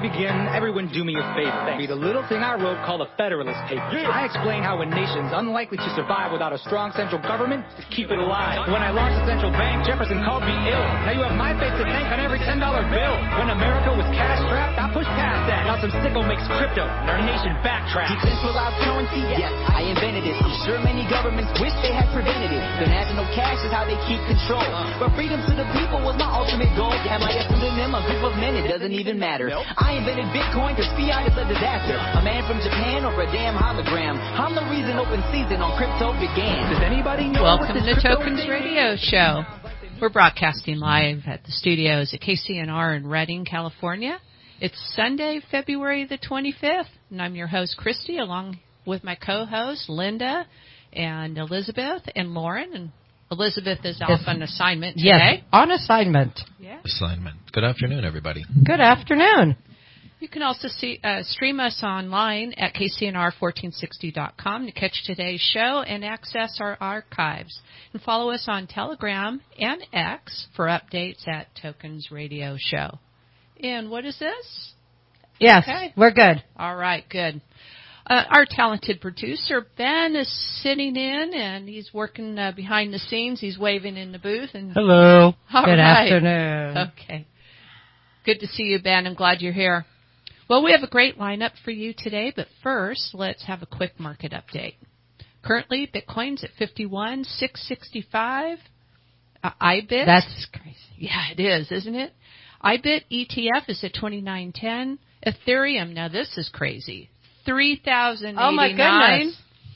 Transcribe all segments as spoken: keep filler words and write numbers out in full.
begin, everyone do me a favor. Thanks. Read a little thing I wrote called the Federalist Papers. Yeah. I explain how a nation's unlikely to survive without a strong central government to keep it alive. When I launched the central bank, Jefferson called me ill. Now you have my face to thank on every ten dollar bill. When America was cash-strapped, I pushed past that. Now some sicko makes crypto, and our nation backtracks. Decentralized currency, yes, I invented it. I'm sure many governments wish they had prevented it. The national cash is how they keep control. But freedom to the people was my ultimate goal. Am I a pseudonym, a group of men? It doesn't even matter. Nope. I invented Bitcoin because fiat is a disaster. A man from Japan or a damn hologram. I'm the reason open season on crypto began. Does anybody know? Welcome to Tokens Radio Show. We're broadcasting live at the studios at K C N R in Redding, California. It's Sunday, February the twenty-fifth, and I'm your host, Christy, along with my co-hosts, Linda and Elizabeth and Lauren. And Elizabeth is off yes. on assignment today. Yes, on assignment. Yeah. Assignment. Good afternoon, everybody. Good afternoon. You can also see uh, stream us online at K C N R fourteen sixty dot com to catch today's show and access our archives. And follow us on Telegram and X for updates at Tokens Radio Show. And what is this? Yes, okay. We're good. All right, good. Uh, our talented producer, Ben, is sitting in, and he's working uh, behind the scenes. He's waving in the booth. And hello. All good right. afternoon. Okay. Good to see you, Ben. I'm glad you're here. Well, we have a great lineup for you today, but first, let's have a quick market update. Currently, Bitcoin's at fifty-one thousand six hundred sixty-five. Uh, I B I T. That's crazy. Yeah, it is, isn't it? I B I T E T F is at twenty-nine ten. Ethereum, now this is crazy. three thousand eighty-nine. Oh, my goodness.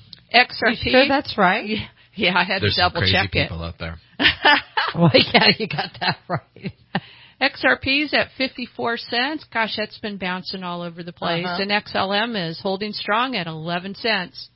X R P. You sure that's right? Yeah, yeah I had There's to double some crazy check it. people out there. Well, yeah, you got that right. X R P's at fifty-four cents. Gosh, that's been bouncing all over the place. Uh-huh. And X L M is holding strong at eleven cents.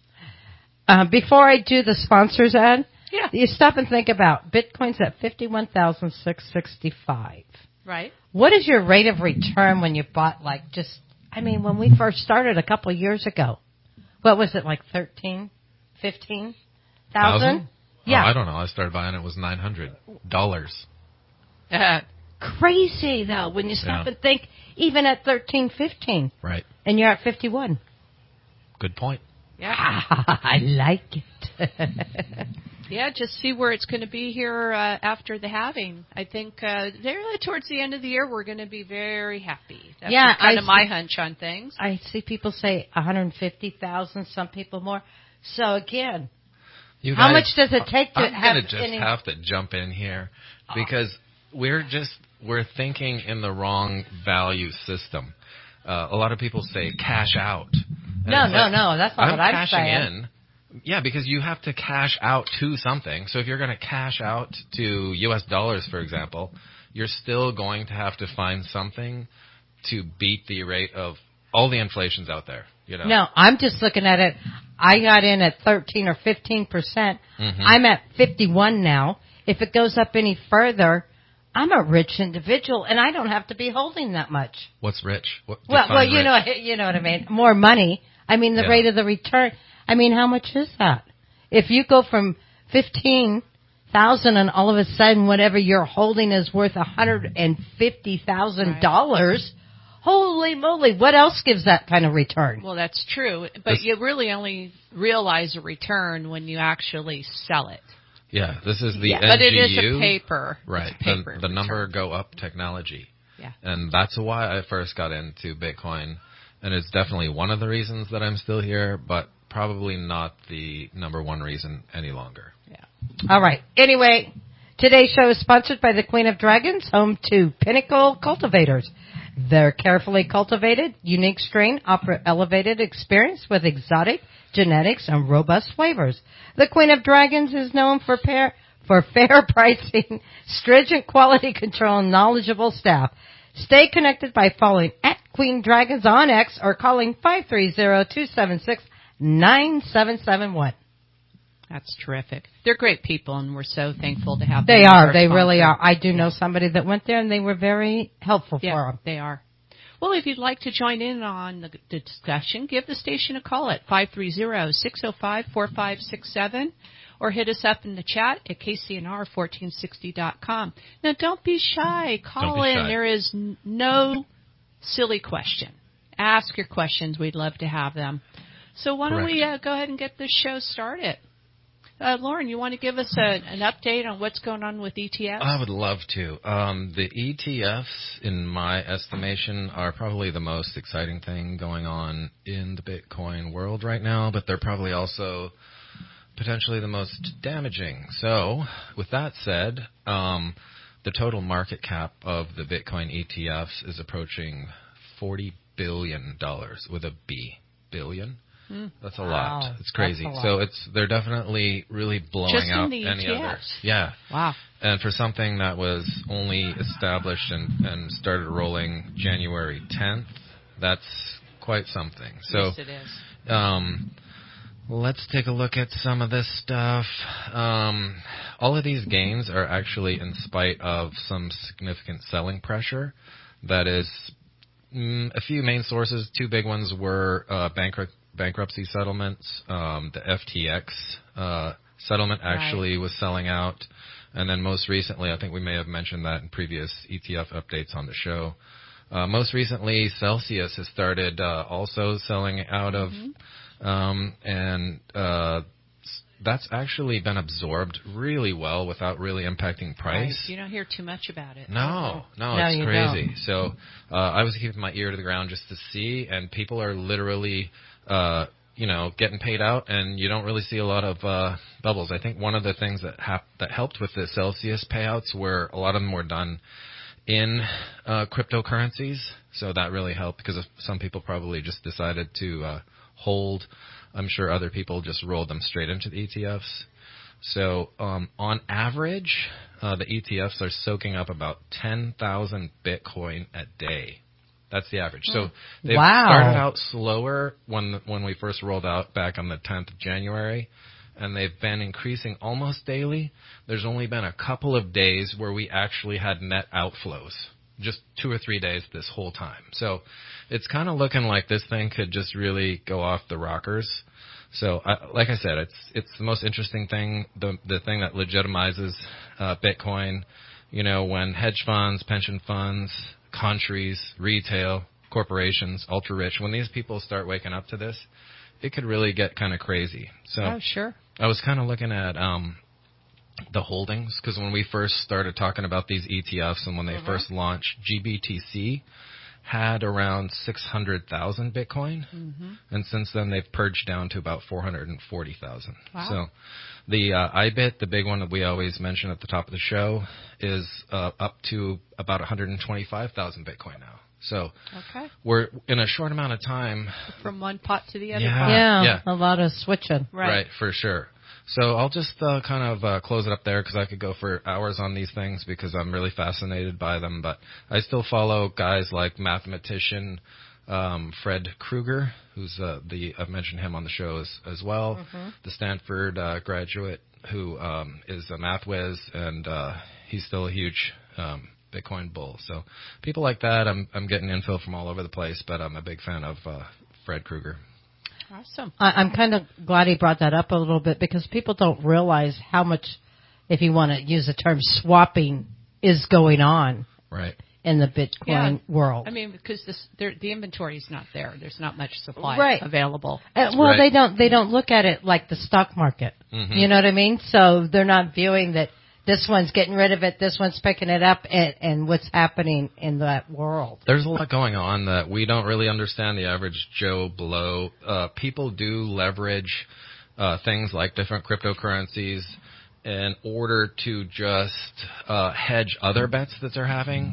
Uh, before I do the sponsors, Ed, yeah. you stop and think about Bitcoin's at fifty-one thousand six hundred sixty-five. Right. What is your rate of return when you bought, like, just, I mean, when we first started a couple of years ago? What was it, like thirteen, fifteen thousand? Yeah. Oh, I don't know. I started buying it, it was nine hundred dollars. Uh, Crazy, though, when you stop yeah. and think, even at thirteen, fifteen. Right. And you're at fifty-one. Good point. Yeah. I like it. Yeah, just see where it's going to be here uh, after the halving. I think uh, there, towards the end of the year, we're going to be very happy. That's yeah, kind I of my see, hunch on things. I see people say one hundred fifty thousand, some people more. So, again, you how guys, much does it take to I'm have gonna just any... have to jump in here because we're just we're thinking in the wrong value system. Uh, a lot of people say cash out. No, no, like, no, that's not I'm what I'm cashing saying. in. Yeah, because you have to cash out to something. So if you're going to cash out to U S dollars, for example, you're still going to have to find something to beat the rate of all the inflation's out there. You know? No, I'm just looking at it. I got in at thirteen or fifteen percent. Mm-hmm. I'm at fifty-one now. If it goes up any further, I'm a rich individual, and I don't have to be holding that much. What's rich? What, well, well, you rich. know, you know what I mean. More money. I mean, the yeah. rate of the return. I mean, how much is that? If you go from fifteen thousand and all of a sudden whatever you're holding is worth one hundred fifty thousand right. dollars, holy moly! What else gives that kind of return? Well, that's true, but this, you really only realize a return when you actually sell it. Yeah, this is the yeah, N G U. But it is a paper. Right. A paper the the number go up technology. Yeah. And that's why I first got into Bitcoin. And it's definitely one of the reasons that I'm still here, but probably not the number one reason any longer. Yeah. All right. Anyway, today's show is sponsored by the Queen of Dragons, home to Pinnacle Cultivators. Their carefully cultivated, unique strain offer elevated experience with exotic genetics and robust flavors. The Queen of Dragons is known for fair, for fair pricing, stringent quality control, and knowledgeable staff. Stay connected by following at Queen Dragons on X or calling five three zero, two seven six, nine seven seven one. That's terrific. They're great people, and we're so thankful to have them. They are. They sponsor. really are. I do know somebody that went there, and they were very helpful yeah, for them. They are. Well, if you'd like to join in on the, the discussion, give the station a call at five three zero, six zero five, four five six seven or hit us up in the chat at K C N R fourteen sixty dot com. Now, don't be shy. Call don't be in. Shy. There is n- no silly question. Ask your questions. We'd love to have them. So why don't Correct. we uh, go ahead and get this show started? Uh, Lauren, you want to give us a, an update on what's going on with E T Fs? I would love to. Um, the E T Fs, in my estimation, are probably the most exciting thing going on in the Bitcoin world right now, but they're probably also potentially the most damaging. So, with that said, um, the total market cap of the Bitcoin E T Fs is approaching forty billion dollars with a B. Billion? Mm. That's a Wow. lot. It's crazy. That's a lot. So it's they're definitely really blowing Just in out the any E T Fs? other. Yeah. Wow. And for something that was only established and, and started rolling January tenth, that's quite something. So Yes, it is. um, let's take a look at some of this stuff. Um, all of these gains are actually in spite of some significant selling pressure. That is, mm, a few main sources. Two big ones were uh, bankrupt. bankruptcy settlements. Um, the F T X uh, settlement actually Right. was selling out. And then most recently, I think we may have mentioned that in previous E T F updates on the show. Uh, most recently, Celsius has started uh, also selling out Mm-hmm. of, um, and uh, that's actually been absorbed really well without really impacting price. Right. You don't hear too much about it. No, no, No, it's you crazy. So uh, I was keeping my ear to the ground just to see, and people are literally, uh, you know, getting paid out, and you don't really see a lot of uh, bubbles. I think one of the things that hap- that helped with the Celsius payouts were a lot of them were done in uh, cryptocurrencies, so that really helped because some people probably just decided to uh, hold. I'm sure other people just rolled them straight into the E T Fs. So um, on average, uh, the E T Fs are soaking up about ten thousand Bitcoin a day. That's the average. So they've Wow. started out slower when when we first rolled out back on the tenth of January, and they've been increasing almost daily. There's only been a couple of days where we actually had net outflows, just two or three days this whole time. So it's kind of looking like this thing could just really go off the rockers. So, I, like I said, it's it's the most interesting thing, the the thing that legitimizes uh, Bitcoin. You know, when hedge funds, pension funds, countries, retail, corporations, ultra rich, when these people start waking up to this, it could really get kind of crazy. So, Oh, sure. I was kind of looking at um, the holdings because when we first started talking about these E T Fs and when they Mm-hmm. first launched, G B T C had around six hundred thousand Bitcoin, Mm-hmm. and since then they've purged down to about four hundred forty thousand. Wow. So the uh, I B I T, the big one that we always mention at the top of the show, is uh, up to about one hundred twenty-five thousand Bitcoin now. So Okay. we're in a short amount of time. From one pot to the other Yeah. pot. Yeah, yeah. a lot of switching. Right. for sure. So I'll just uh, kind of uh, close it up there because I could go for hours on these things because I'm really fascinated by them. But I still follow guys like mathematician um, Fred Krueger, who's uh, the I've mentioned him on the show as, as well, Mm-hmm. the Stanford uh, graduate who um, is a math whiz, and uh, he's still a huge um, Bitcoin bull. So people like that, I'm I'm getting info from all over the place, but I'm a big fan of uh, Fred Krueger. Awesome. I, I'm kind of glad he brought that up a little bit because people don't realize how much, if you want to use the term, swapping is going on Right. in the Bitcoin Yeah. world. I mean, because this, there, the inventory is not there. There's not much supply Right. available. Uh, well, Right. they don't they don't look at it like the stock market. Mhm. You know what I mean? So they're not viewing that this one's getting rid of it, this one's picking it up, and, and what's happening in that world. There's a lot going on that we don't really understand, the average Joe below. Uh, people do leverage uh, things like different cryptocurrencies in order to just uh, hedge other bets that they're having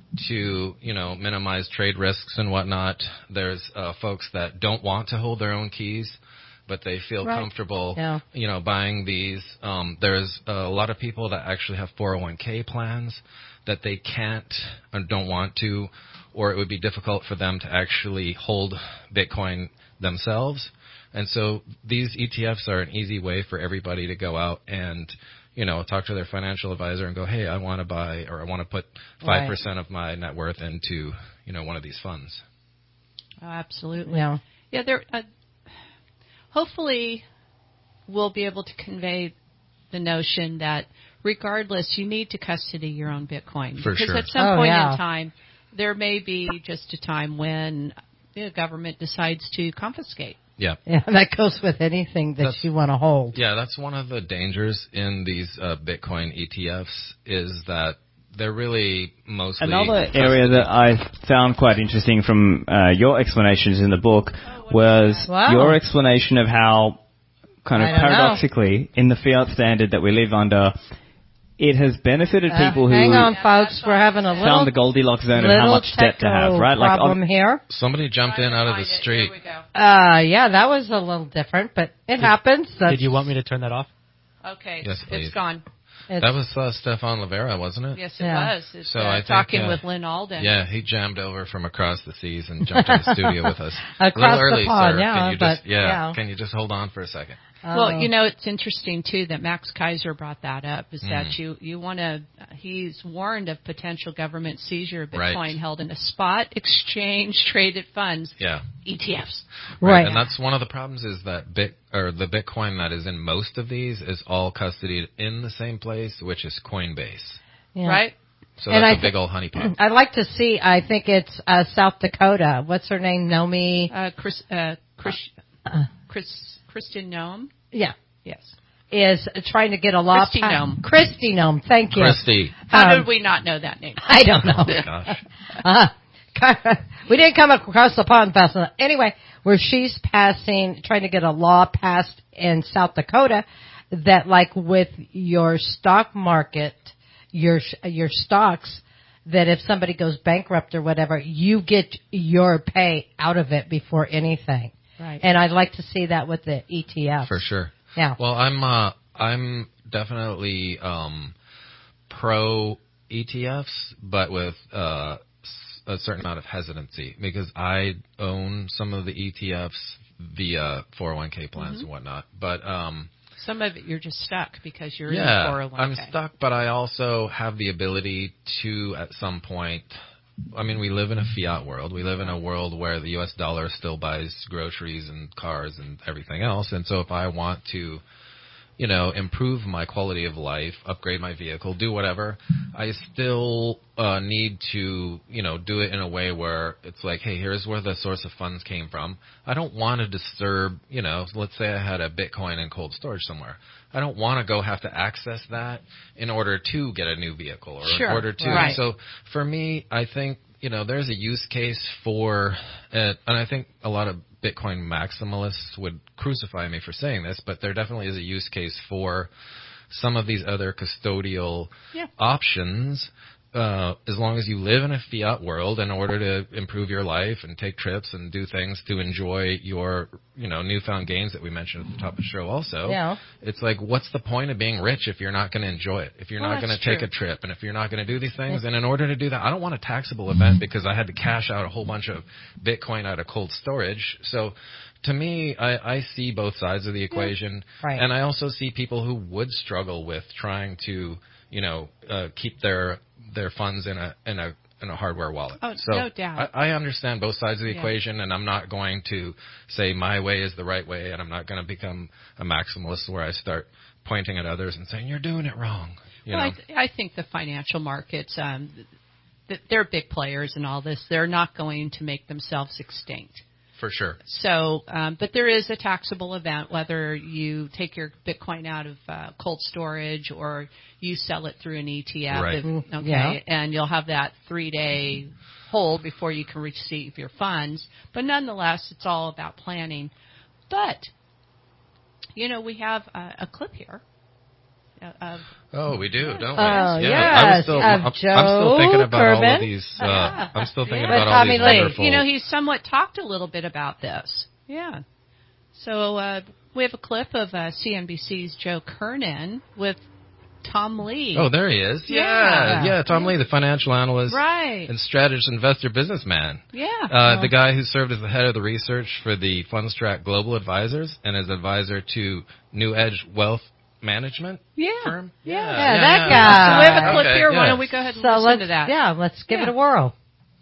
to, you know, minimize trade risks and whatnot. There's uh, folks that don't want to hold their own keys, but they feel Right. comfortable, Yeah. you know, buying these. Um, there's a lot of people that actually have four oh one k plans that they can't or don't want to, or it would be difficult for them to actually hold Bitcoin themselves. And so these E T Fs are an easy way for everybody to go out and, you know, talk to their financial advisor and go, hey, I want to buy or I want to put five percent of my net worth into, you know, one of these funds. Oh, absolutely. Yeah. Yeah, there. Uh, hopefully, we'll be able to convey the notion that regardless, you need to custody your own Bitcoin. For because sure. at some Oh, point yeah. in time, there may be just a time when the government decides to confiscate. Yeah. Yeah, that goes with anything that That's- you want to hold. Yeah, that's one of the dangers in these uh, Bitcoin E T Fs is that they're really mostly... Another area that I found quite interesting from uh, your explanations in the book was Wow. your explanation of how, kind of I don't paradoxically, in the fiat standard that we live under, it has benefited Uh, people who hang on, folks. We're having a little, found the Goldilocks zone of how little much debt to have, techno right? Like, problem on- here. Somebody jumped in out of the street. There we go. Uh, yeah, that was a little different, but it happens. That's, Did you want me to turn that off? Okay, Yes, please. it's gone. it's- That was uh, Stefan Rivera, wasn't it? Yes, it Yeah. was. It's, So uh, I think, talking uh, with Lynn Alden. Yeah, he jammed over from across the seas and jumped in the studio with us. Across a little the early, pond, sir. yeah, can you but, just, yeah, yeah. Can you just hold on for a second? Well, Oh. you know, it's interesting too that Max Kaiser brought that up. Is that Mm. you you want to? He's warned of potential government seizure of Bitcoin Right. held in a spot exchange traded funds, Yeah. E T Fs. Right. And that's one of the problems is that bit or the Bitcoin that is in most of these is all custodied in the same place, which is Coinbase. yeah. Right? So And that's I a big old honeypot. I'd like to see, I think it's uh, South Dakota. What's her name? Nomi? Uh, Chris, uh, Chris, Uh, Chris, Kristen Nome. yeah. Yes. Is trying to get a law Christy pa- Nome. Christy Nome, thank you. Christy. How Um, did we not know that name? I don't know. Gosh. Uh, we didn't come across the pond fast enough. Anyway, where she's passing, trying to get a law passed in South Dakota that, like with your stock market, your your stocks, that if somebody goes bankrupt or whatever, you get your pay out of it before anything. Right. And I'd like to see that with the E T F. For sure. Yeah. Well, I'm uh, I'm definitely um, pro E T Fs, but with uh, s- a certain amount of hesitancy because I own some of the E T Fs via four oh one k plans and whatnot. But um, Some of it you're just stuck because you're yeah, in four oh one k. I'm stuck, but I also have the ability to, at some point. I mean, we live in a fiat world. We live in a world where the U S dollar still buys groceries and cars and everything else. And so if I want to, you know, improve my quality of life, upgrade my vehicle, do whatever, I still uh, need to, you know, do it in a way where it's like, hey, here's where the source of funds came from. I don't want to disturb, you know, let's say I had a Bitcoin in cold storage somewhere. I don't want to go have to access that in order to get a new vehicle or Sure, in order to. right. So for me, I think, you know, there's a use case for, uh, and I think a lot of Bitcoin maximalists would crucify me for saying this, but there definitely is a use case for some of these other custodial Yeah. options. Uh, as long as you live in a fiat world, in order to improve your life and take trips and do things to enjoy your, you know, newfound gains that we mentioned at the top of the show also, Yeah. it's like, what's the point of being rich if you're not going to enjoy it, if you're Well, not going to that's take true. a trip, and if you're not going to do these things? And in order to do that, I don't want a taxable event because I had to cash out a whole bunch of Bitcoin out of cold storage. So to me, I, I see both sides of the equation. Right. And I also see people who would struggle with trying to, you know, uh, keep their their funds in a in a in a hardware wallet. Oh, so no doubt. I, I understand both sides of the Yeah. equation, and I'm not going to say my way is the right way, and I'm not going to become a maximalist where I start pointing at others and saying you're doing it wrong. You well, know, I, th- I think the financial markets, um, th- they're big players in all this. They're not going to make themselves extinct. for sure. So, um, but there is a taxable event, whether you take your Bitcoin out of uh, cold storage or you sell it through an E T F. Right. If- Mm, okay. yeah. And you'll have that three-day hold before you can receive your funds. But nonetheless, it's all about planning. But, you know, we have uh, a clip here uh, of Oh, we do, don't we? Oh, yeah. yes, I was still, of I'm, I'm still Joe thinking about all Kerben. of these. Uh, Yeah. I'm still thinking Yeah. about But all Tommy these Lee, wonderful. You know, he's somewhat talked a little bit about this. Yeah. So uh, we have a clip of uh, C N B C's Joe Kernan with Tom Lee. Oh, there he is. Yeah, Yeah. yeah. Tom Lee, the financial analyst Right. and strategist, investor, businessman. Yeah. Uh, the guy who served as the head of the research for the FundsTrack Global Advisors and as advisor to New Edge Wealth Management yeah. firm. Yeah. Yeah, that guy. So we have a clip Okay, here. yeah. Why don't we go ahead and So listen let's, to that? yeah, let's give Yeah. it a whirl.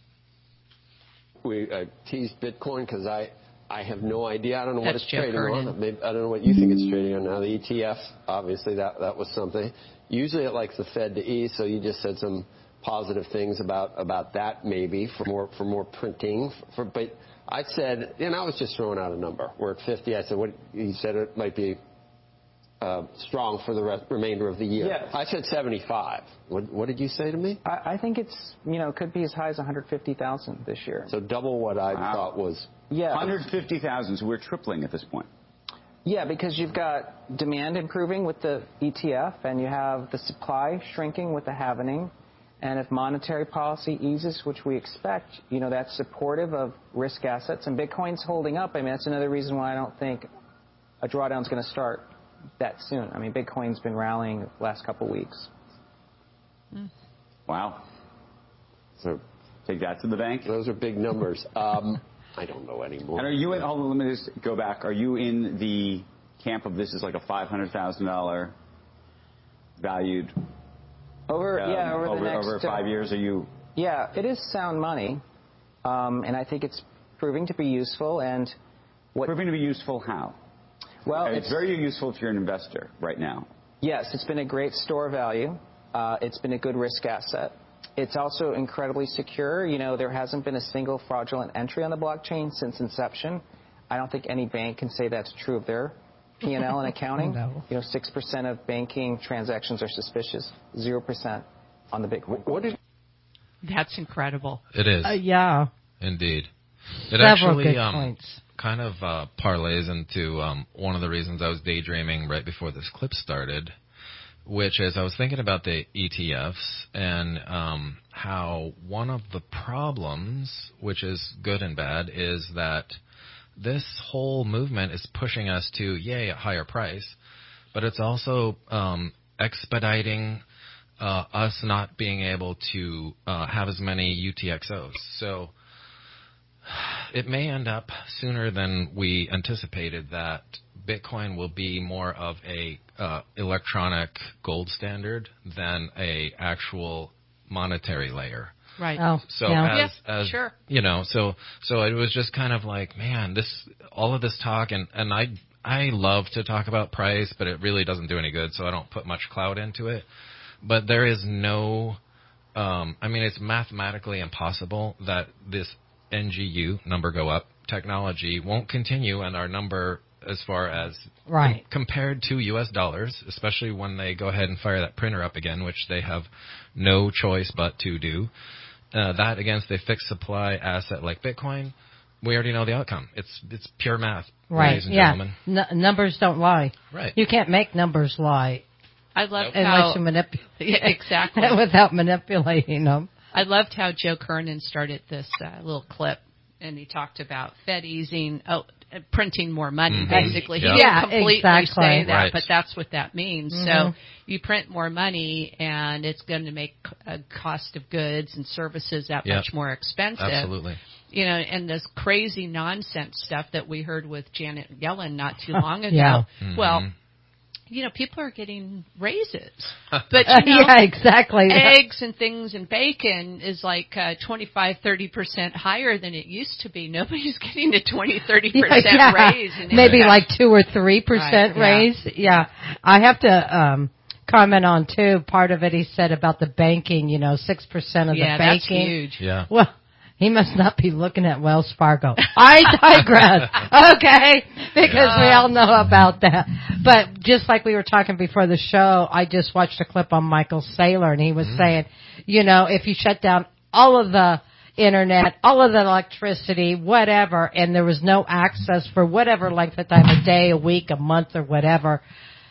We I teased Bitcoin because I I have no idea. I don't know what That's it's Joe trading Kernan. on. Maybe, I don't know what you think it's trading on now. The E T Fs, obviously, that that was something. Usually, it likes the Fed to ease. So you just said some positive things about, about that maybe for more for more printing. For, but I said, and I was just throwing out a number. We're at fifty. I said, what? You said it might be uh, strong for the rest, remainder of the year. Yes. I said seventy-five. What, what did you say to me? I, I think it's, you know, could be as high as one hundred fifty thousand this year. So double what I Wow. thought was. Yeah. one hundred fifty thousand, so we're tripling at this point. Yeah, because you've got demand improving with the E T F, and you have the supply shrinking with the halvening. And if monetary policy eases, which we expect, you know, that's supportive of risk assets. And Bitcoin's holding up. I mean, that's another reason why I don't think a drawdown's going to start that soon. I mean, Bitcoin's been rallying the last couple of weeks. Wow. So take that to the bank. Those are big numbers. Um, I don't know anymore. And are you in, hold on, let me just go back. Are you in the camp of this is like a five hundred thousand dollars valued Over, um, yeah, over, over, the next, over five uh, years? Are you? Yeah, it is sound money. Um, and I think it's proving to be useful. And what, Proving to be useful how? well, it's, very useful if you're an investor right now. Yes, it's been a great store value. Uh, it's been a good risk asset. It's also incredibly secure. You know, there hasn't been a single fraudulent entry on the blockchain since inception. I don't think any bank can say that's true of their P and L and accounting. No. You know, six percent of banking transactions are suspicious, zero percent on the Bitcoin. What did That's incredible. It is. Uh, yeah. Indeed. It Several actually good um, points. kind of uh, parlays into um, one of the reasons I was daydreaming right before this clip started, which is I was thinking about the E T Fs and um, how one of the problems, which is good and bad, is that this whole movement is pushing us to, yay, a higher price, but it's also um, expediting uh, us not being able to uh, have as many U T X Os. So it may end up sooner than we anticipated that Bitcoin will be more of a uh, electronic gold standard than a actual monetary layer. Right. Oh, So yeah. as as sure. you know, so so it was just kind of like, man, this all of this talk, and and I I love to talk about price, but it really doesn't do any good, so I don't put much clout into it. But there is no, um, I mean, it's mathematically impossible that this N G U, number go up, technology won't continue, and our number as far as Right. com- compared to U S dollars, especially when they go ahead and fire that printer up again, which they have no choice but to do, uh, that against a fixed supply asset like Bitcoin, we already know the outcome. It's it's pure math, Right. ladies and Yeah. gentlemen. N- numbers don't lie. Right. You can't make numbers lie I loved unless how you manipulate. Yeah, exactly. Without manipulating them. I loved how Joe Kernan started this uh, little clip, and he talked about Fed easing, oh, uh, printing more money, Mhm. basically. He Yeah. didn't Yeah, completely exactly. say that, Right. but that's what that means. Mhm. So you print more money, and it's going to make a cost of goods and services that Yep. much more expensive. Absolutely. You know, and this crazy nonsense stuff that we heard with Janet Yellen not too long ago. Yeah. Mhm. Well, you know, people are getting raises, but you know, yeah, exactly. eggs and things and bacon is like uh, twenty-five, thirty percent higher than it used to be. Nobody's getting a twenty, thirty percent Yeah, raise. In maybe income. like two or three percent Right, yeah. raise. Yeah, I have to um, comment on too. Part of it he said about the banking. You know, six percent of yeah, the that's banking. huge. Yeah. Well, he must not be looking at Wells Fargo. I digress. Okay, because we all know about that. But just like we were talking before the show, I just watched a clip on Michael Saylor, and he was saying, you know, if you shut down all of the internet, all of the electricity, whatever, and there was no access for whatever length of time, a day, a week, a month, or whatever,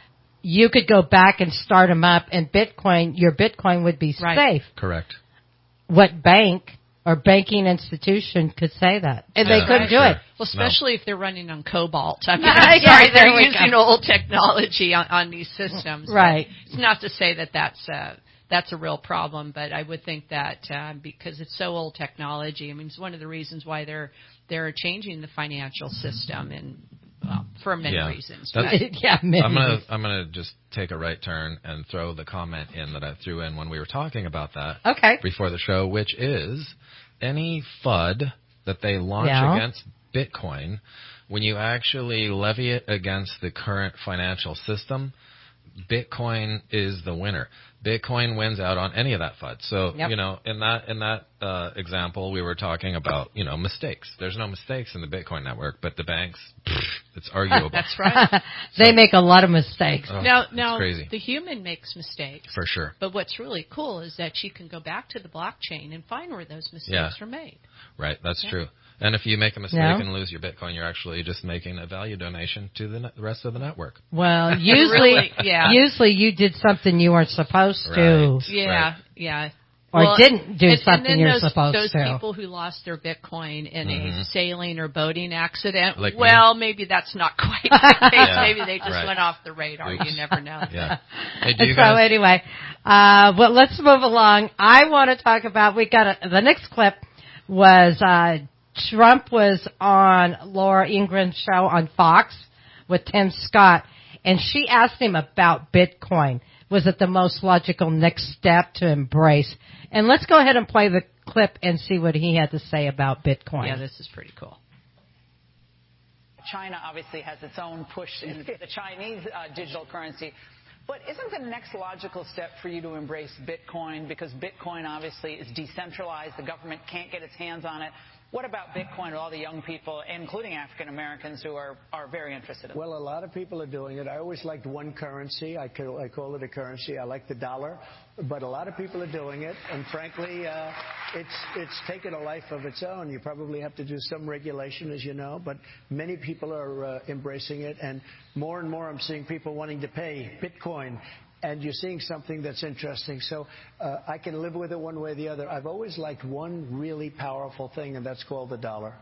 you could go back and start them up, and Bitcoin, your Bitcoin would be Right. safe. Correct. What bank or banking institution could say that? And Yeah, they couldn't do sure. it. Well, especially if they're running on Cobalt. I mean, Yeah, I'm sorry, there they're we using go. old technology on, on these systems. but Right. It's not to say that that's uh, that's a real problem, but I would think that uh, because it's so old technology, I mean, it's one of the reasons why they're they're changing the financial system, and well, for many Yeah. reasons. That's- But, yeah, maybe. I'm gonna I'm gonna just take a right turn and throw the comment in that I threw in when we were talking about that Okay. before the show, which is any F U D that they launch Yeah. against Bitcoin, when you actually levy it against the current financial system, Bitcoin is the winner. Bitcoin wins out on any of that F U D. So, Yep. you know, in that in that uh, example, we were talking about, you know, mistakes. There's no mistakes in the Bitcoin network, but the banks, pff, it's arguable. That's right. They So- make a lot of mistakes. Oh, now, it's now crazy. the human makes mistakes. For sure. But what's really cool is that you can go back to the blockchain and find where those mistakes Yeah. are made. Right, that's Yeah. true. And if you make a mistake Yeah. and lose your Bitcoin, you're actually just making a value donation to the, ne- the rest of the network. Well, usually, Really, yeah. usually you did something you weren't supposed to, Right. Yeah, yeah. or Well, didn't do and, and something then you're those, supposed those to. people who lost their Bitcoin in Mhm. a sailing or boating accident, Like me. well, maybe that's not quite the case. Yeah. Maybe they just Right. went off the radar. Oops. You never know. Yeah. Hey, do you So guys, anyway, uh, well, let's move along. I want to talk about, we got a, the next clip was, uh, Trump was on Laura Ingraham's show on Fox with Tim Scott, and she asked him about Bitcoin. Was it the most logical next step to embrace? And let's go ahead and play the clip and see what he had to say about Bitcoin. Yeah, this is pretty cool. China obviously has its own push in the Chinese uh, digital currency. But isn't the next logical step for you to embrace Bitcoin? Because Bitcoin obviously is decentralized. The government can't get its hands on it. What about Bitcoin to all the young people, including African Americans, who are, are very interested in it? Well, a lot of people are doing it. I always liked one currency. I call, I call it a currency. I like the dollar. But a lot of people are doing it. And frankly, uh, it's, it's taken a life of its own. You probably have to do some regulation, as you know. But many people are uh, embracing it. And more and more I'm seeing people wanting to pay Bitcoin. And you're seeing something that's interesting. So uh, I can live with it one way or the other. I've always liked one really powerful thing, and that's called the dollar.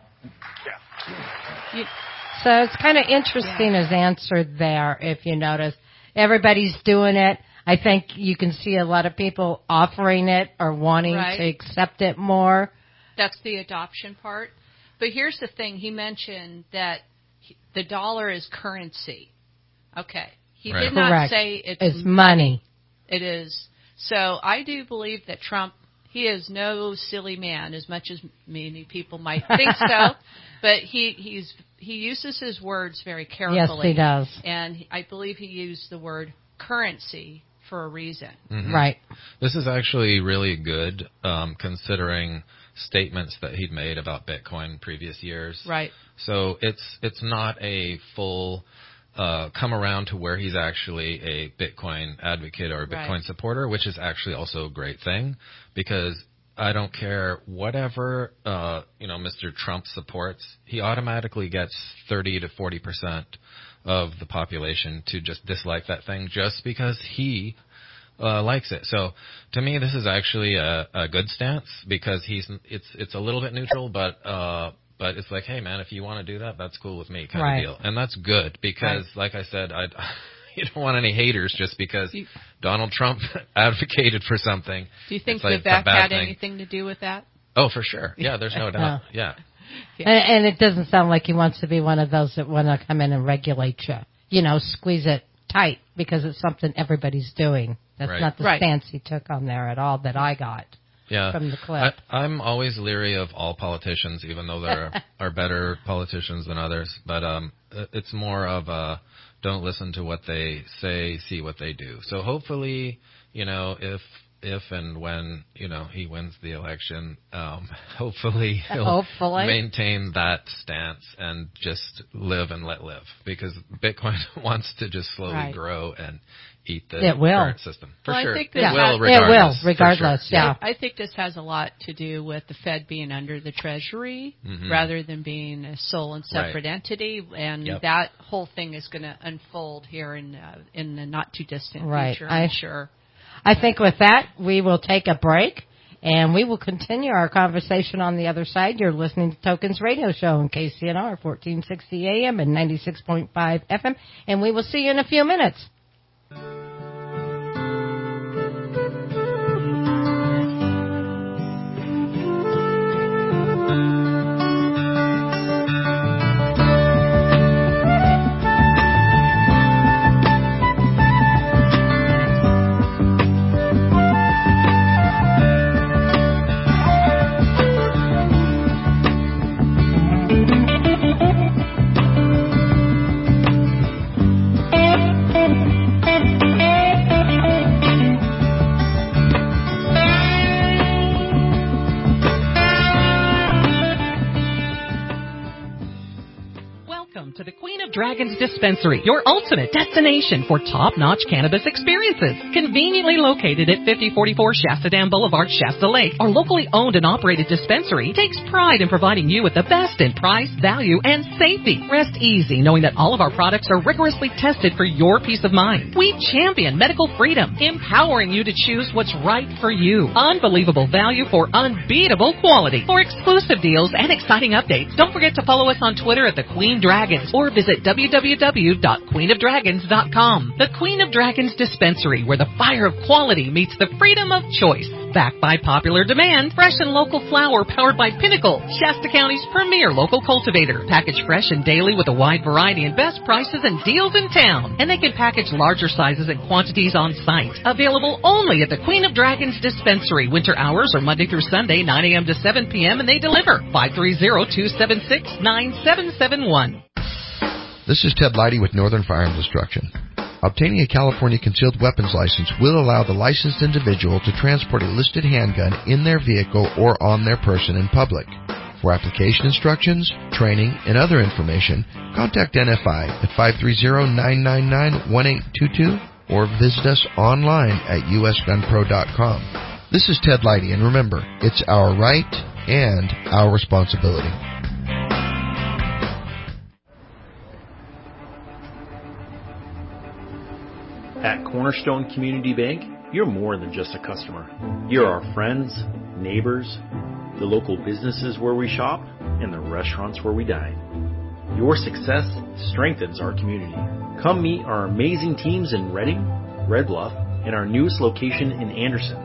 You- So it's kind of interesting his answer there, if you notice. Everybody's doing it. I think you can see a lot of people offering it or wanting Right. to accept it more. That's the adoption part. But here's the thing. He mentioned that he- the dollar is currency. Okay. He Right. did not Correct. say it's, It's money. It is. So I do believe that Trump, he is no silly man, as much as many people might think so. But he he's he uses his words very carefully. Yes, he does. And I believe he used the word currency for a reason. Mhm. Right. This is actually really good, um, considering statements that he'd made about Bitcoin in previous years. Right. So it's it's not a full uh, come around to where he's actually a Bitcoin advocate or a Bitcoin Right. supporter, which is actually also a great thing, because I don't care whatever uh, you know Mister Trump supports, he automatically gets thirty to forty percent of the population to just dislike that thing just because he uh, likes it. So to me, this is actually a, a good stance, because he's it's it's a little bit neutral, but uh, but it's like, hey man, if you want to do that, that's cool with me, kind Right. of deal, and that's good because, like I said, I you don't want any haters just because You- Donald Trump advocated for something. Do you think It's like, Vivek it's a bad had thing. anything to do with that? Oh, for sure. Yeah, there's no doubt. Yeah. Yeah. And, and it doesn't sound like he wants to be one of those that want to come in and regulate you. You know, squeeze it tight because it's something everybody's doing. That's Right. not the Right. stance he took on there at all that I got Yeah. from the clip. I, I'm always leery of all politicians, even though there are, are better politicians than others. But um, it's more of a don't listen to what they say, see what they do. So hopefully, you know, if if and when, you know, he wins the election, um, hopefully he'll Hopefully. maintain that stance and just live and let live, because Bitcoin wants to just slowly Right. grow and eat the It will. current system. For Well, I sure. think it that- will Yeah. It will, regardless. for regardless, sure. yeah. I think this has a lot to do with the Fed being under the Treasury Mhm. rather than being a sole and separate Right. entity, and Yep. that whole thing is going to unfold here in uh, in the not too distant Right. future. I- I'm sure. I think with that, we will take a break, and we will continue our conversation on the other side. You're listening to Tokens Radio Show on K C N R, fourteen sixty A M and ninety-six point five F M, and we will see you in a few minutes. Welcome to the Queen of Dragons Dispensary, your ultimate destination for top-notch cannabis experiences. Conveniently located at fifty forty-four Shasta Dam Boulevard, Shasta Lake, our locally owned and operated dispensary takes pride in providing you with the best in price, value, and safety. Rest easy knowing that all of our products are rigorously tested for your peace of mind. We champion medical freedom, empowering you to choose what's right for you. Unbelievable value for unbeatable quality. For exclusive deals and exciting updates, don't forget to follow us on Twitter at The Queen Dragons or visit w w w dot queen of dragons dot com. The Queen of Dragons Dispensary, where the fire of quality meets the freedom of choice. Backed by popular demand, fresh and local flower powered by Pinnacle, Shasta County's premier local cultivator. Packaged fresh and daily with a wide variety and best prices and deals in town. And they can package larger sizes and quantities on site. Available only at the Queen of Dragons Dispensary. Winter hours are Monday through Sunday, nine a.m. to seven p.m. and they deliver. five three zero, two seven six, nine seven seven one. This is Ted Leidy with Northern Firearms Destruction. Obtaining a California concealed weapons license will allow the licensed individual to transport a listed handgun in their vehicle or on their person in public. For application instructions, training, and other information, contact N F I at five three zero, nine nine nine, one eight two two or visit us online at u s gun pro dot com. This is Ted Leidy, and remember, it's our right and our responsibility. At Cornerstone Community Bank, you're more than just a customer. You're our friends, neighbors, the local businesses where we shop, and the restaurants where we dine. Your success strengthens our community. Come meet our amazing teams in Redding, Red Bluff, and our newest location in Anderson.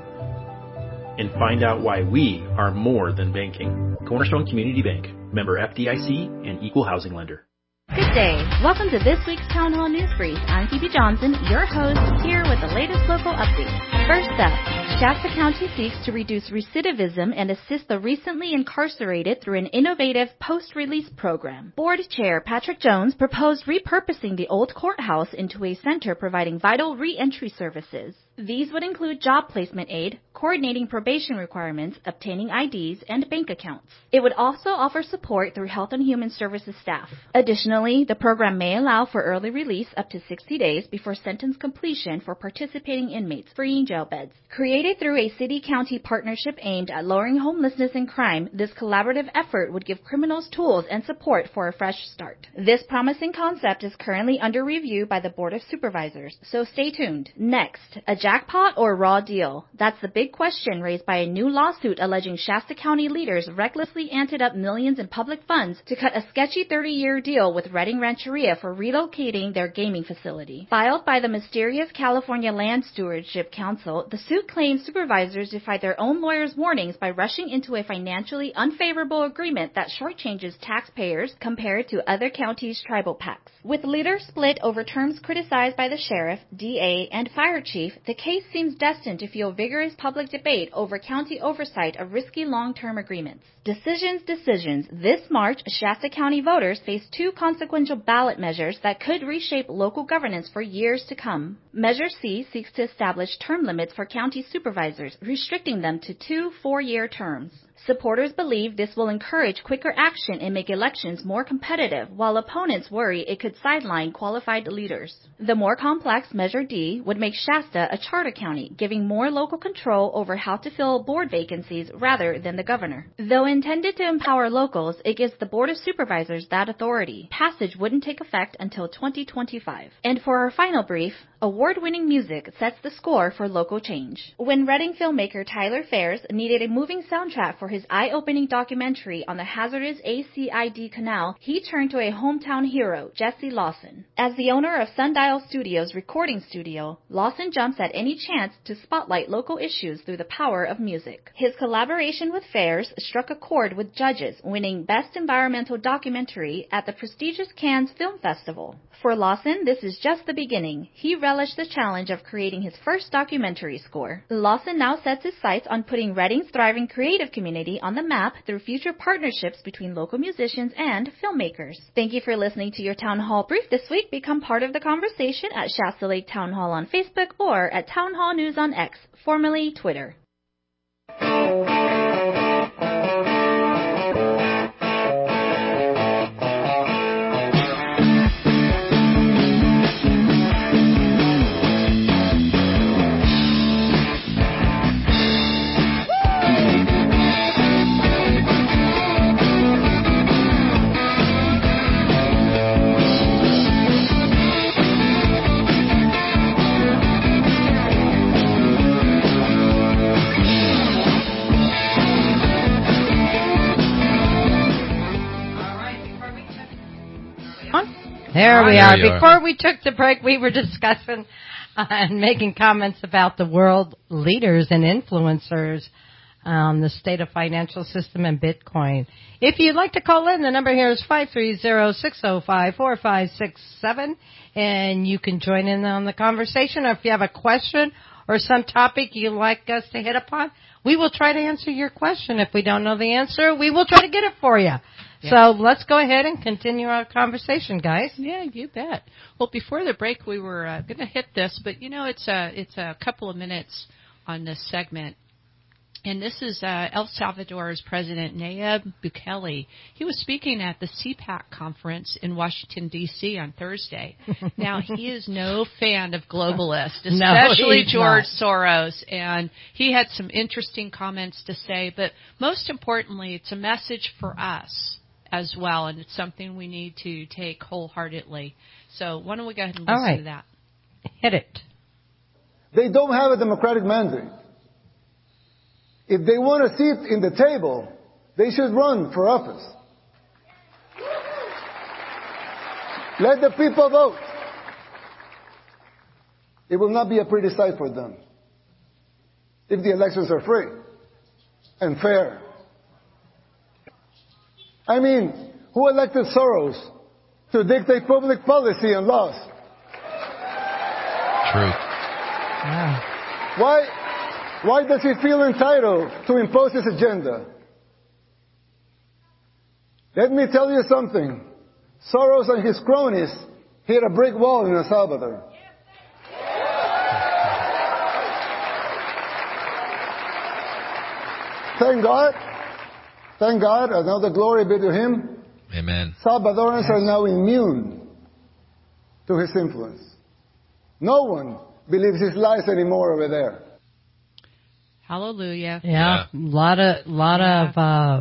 And find out why we are more than banking. Cornerstone Community Bank, member F D I C and equal housing lender. Good day. Welcome to this week's Town Hall News Brief. I'm Phoebe Johnson, your host, here with the latest local updates. First up, Shasta County seeks to reduce recidivism and assist the recently incarcerated through an innovative post-release program. Board Chair Patrick Jones proposed repurposing the old courthouse into a center providing vital re-entry services. These would include job placement aid, coordinating probation requirements, obtaining I Ds, and bank accounts. It would also offer support through Health and Human Services staff. Additionally, the program may allow for early release up to sixty days before sentence completion for participating inmates, freeing jail beds. Created through a city-county partnership aimed at lowering homelessness and crime, this collaborative effort would give criminals tools and support for a fresh start. This promising concept is currently under review by the Board of Supervisors, so stay tuned. Next, a jackpot or raw deal? That's the big question raised by a new lawsuit alleging Shasta County leaders recklessly anted up millions in public funds to cut a sketchy thirty-year deal with Redding Rancheria for relocating their gaming facility. Filed by the mysterious California Land Stewardship Council, the suit claims supervisors defied their own lawyers' warnings by rushing into a financially unfavorable agreement that shortchanges taxpayers compared to other counties' tribal pacts. With leaders split over terms criticized by the sheriff, D A, and fire chief, the case seems destined to fuel vigorous public debate over county oversight of risky long-term agreements. Decisions, decisions. This March, Shasta County voters face two consequential ballot measures that could reshape local governance for years to come. Measure C seeks to establish term limits for county supervisors, restricting them to two four-year terms. Supporters believe this will encourage quicker action and make elections more competitive, while opponents worry it could sideline qualified leaders. The more complex Measure D would make Shasta a charter county, giving more local control over how to fill board vacancies rather than the governor. Though intended to empower locals, it gives the Board of Supervisors that authority. Passage wouldn't take effect until twenty twenty-five. And for our final brief, award-winning music sets the score for local change. When Redding filmmaker Tyler Fares needed a moving soundtrack for his eye-opening documentary on the hazardous A C I D Canal, he turned to a hometown hero, Jesse Lawson. As the owner of Sundial Studios recording studio, Lawson jumps at any chance to spotlight local issues through the power of music. His collaboration with Fares struck a chord with judges, winning Best Environmental Documentary at the prestigious Cannes Film Festival. For Lawson, this is just the beginning. He relished the challenge of creating his first documentary score. Lawson now sets his sights on putting Redding's thriving creative community on the map through future partnerships between local musicians and filmmakers. Thank you for listening to your Town Hall Brief this week. Become part of the conversation at Shasta Lake Town Hall on Facebook or at Town Hall News on X, formerly Twitter. There we There are. you are. Before we took the break, we were discussing uh, and making comments about the world leaders and influencers on the state of financial system and Bitcoin. If you'd like to call in, the number here is five three zero, six zero five, four five six seven, and you can join in on the conversation. Or if you have a question or some topic you'd like us to hit upon, we will try to answer your question. If we don't know the answer, we will try to get it for you. Yeah. So let's go ahead and continue our conversation, guys. Yeah, you bet. Well, before the break, we were uh, going to hit this, but you know, it's a it's a couple of minutes on this segment. And this is uh, El Salvador's President Nayib Bukele. He was speaking at the C PAC conference in Washington, D C on Thursday. Now, he is no fan of globalists, especially no, George not. Soros. And he had some interesting comments to say. But most importantly, it's a message for us as well, and it's something we need to take wholeheartedly. So why don't we go ahead and listen All right. to that? Hit it. They don't have a democratic mandate. If they want a seat in the table, they should run for office. Let the people vote. It will not be a pretty sight for them if the elections are free and fair. I mean, who elected Soros to dictate public policy and laws? Truth. Wow. Why? Why does he feel entitled to impose his agenda? Let me tell you something. Soros and his cronies hit a brick wall in El Salvador. Thank God. Thank God. And now the glory be to him. Amen. Salvadorans Yes. are now immune to his influence. No one believes his lies anymore over there. Hallelujah. Yeah, a lot of lot Yeah. of uh,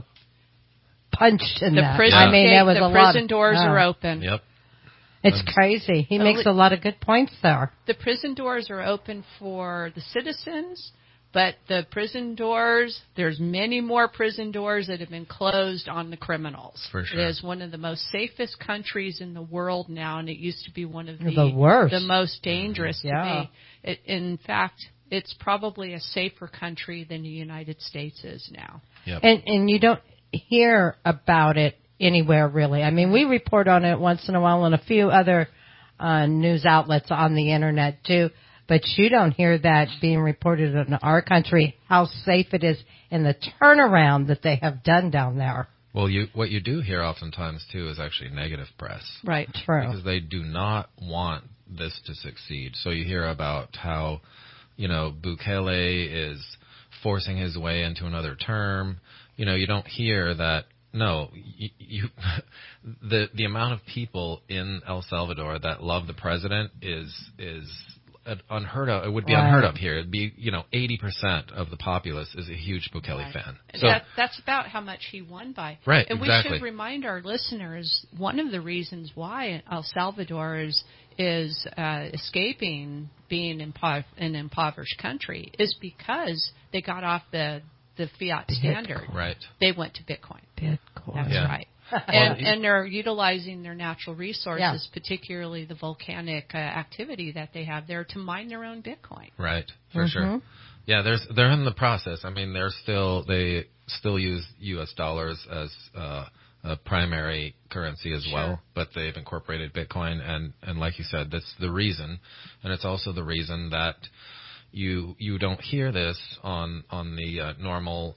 punch in The that. prison, I mean, gate, there was the a prison lot. doors uh, are open. Yep. It's crazy. He So makes it- a lot of good points there. The prison doors are open for the citizens, but the prison doors, there's many more prison doors that have been closed on the criminals. For sure. It is one of the most safest countries in the world now, and it used to be one of the, The worst. the most dangerous Yeah. to be. It, in fact, it's probably a safer country than the United States is now. Yep. And and you don't hear about it anywhere really. I mean, we report on it once in a while on a few other uh, news outlets on the internet too. But you don't hear that being reported in our country, how safe it is, and the turnaround that they have done down there. Well, you what you do hear oftentimes too is actually negative press. Right. True. Because they do not want this to succeed. So you hear about how, you know, Bukele is forcing his way into another term. You know, you don't hear that. No, you, you the the amount of people in El Salvador that love the president is is unheard of. It would be Right. unheard of here. It'd be, you know, eighty percent of the populace is a huge Bukele Right. fan. And So that, that's about how much he won by. Right, And exactly. we should remind our listeners, one of the reasons why El Salvador is, is uh, escaping being impo- an impoverished country is because they got off the, the fiat standard. Right. They went to Bitcoin. Bitcoin. That's Yeah. right. And, and they're utilizing their natural resources, Yeah. particularly the volcanic uh, activity that they have there, to mine their own Bitcoin. Right, for Mhm. sure. Yeah, there's they're in the process. I mean, they're still they still use U S dollars as uh, a primary currency as Sure. well, but they've incorporated Bitcoin, and and like you said, that's the reason, and it's also the reason that you you don't hear this on on the uh, normal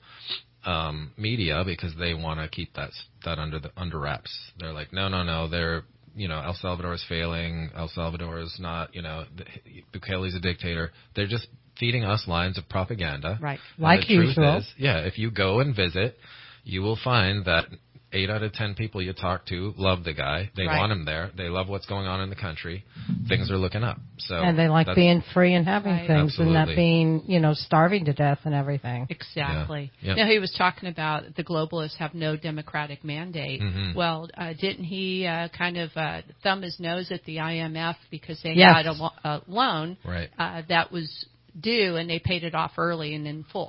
um, media, because they want to keep that that under the under wraps. They're like, no, no, no, they're you know, El Salvador is failing. El Salvador is not, you know, Bukele's a dictator. They're just feeding us lines of propaganda. Right. And Like the truth usual. is, yeah, if you go and visit, you will find that eight out of ten people you talk to love the guy. They Right. want him there. They love what's going on in the country. Things are looking up. So And they like that's- being free and having Right. things and not Absolutely. being, you know, starving to death and everything. Exactly. Yeah. Yep. Now, he was talking about the globalists have no democratic mandate. Mhm. Well, uh, didn't he uh, kind of uh, thumb his nose at the I M F because they Yes. had a, lo- a loan Right. uh, that was due and they paid it off early and in full?